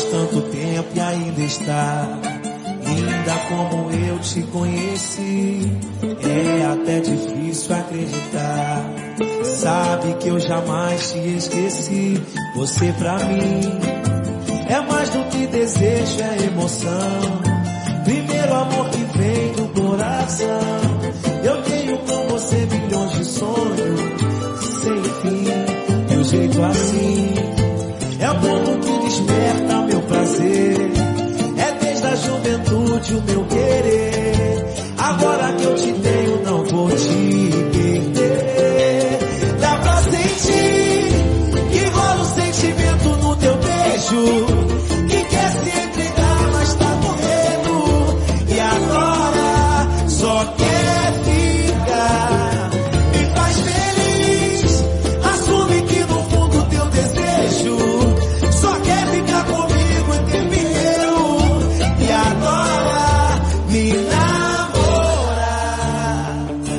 tanto tempo e ainda está linda como eu te conheci. É até difícil acreditar. Sabe que eu jamais te esqueci. Você pra mim é mais do que desejo, é emoção. Primeiro amor que vem do coração. Eu tenho com você milhões de sonhos sem fim. Meu jeito assim é o ponto que desperta meu prazer. É desde a juventude o meu querer. Agora que eu te tenho não vou te perder. Dá pra sentir que rola um sentimento no teu beijo, que quer se entregar mas tá morrendo. E agora só quer ficar. Me faz feliz. Assume que no fundo teu desejo só quer ficar comigo o tempo inteiro. E agora me namorar.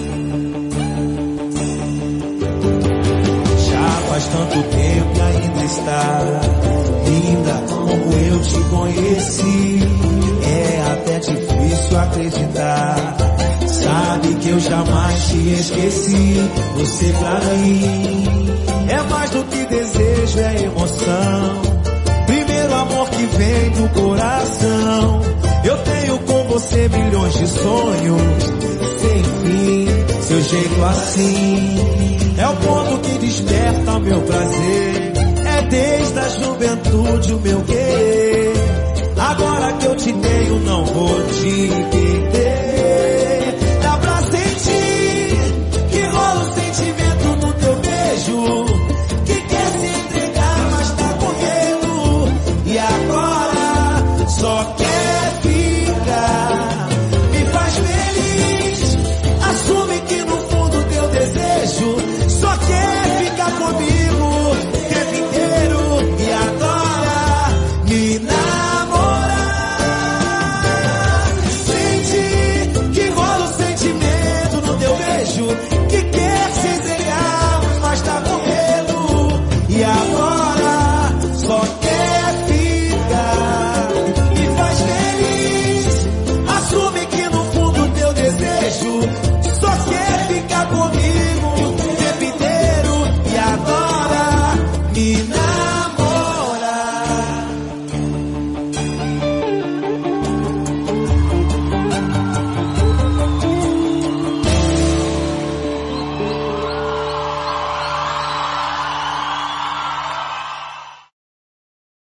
Já faz tanto tempo e ainda está linda como eu te conheci. É até difícil acreditar. Sabe que eu jamais te esqueci. Você pra mim é mais do que desejo, é emoção. Primeiro amor que vem do coração. Eu tenho com você milhões de sonhos sem fim. Seu jeito assim é o ponto que desperta meu prazer. É desde a juventude o meu querer. Agora que eu te tenho não vou te perder. Dá pra sentir que rola um sentimento no teu beijo, que quer se entregar mas tá correndo. E agora só quer